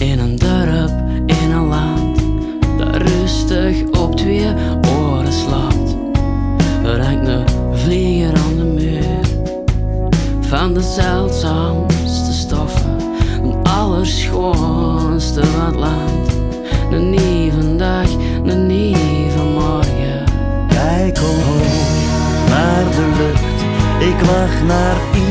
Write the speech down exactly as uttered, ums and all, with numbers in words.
In een dorp, in een land dat rustig op twee oren slaapt. Er hangt een vlieger aan de muur van de zeldzaamste stoffen, een allerschoonste wat land. Een nieuwe dag, een nieuwe morgen. Kijk omhoog naar de lucht, ik wacht naar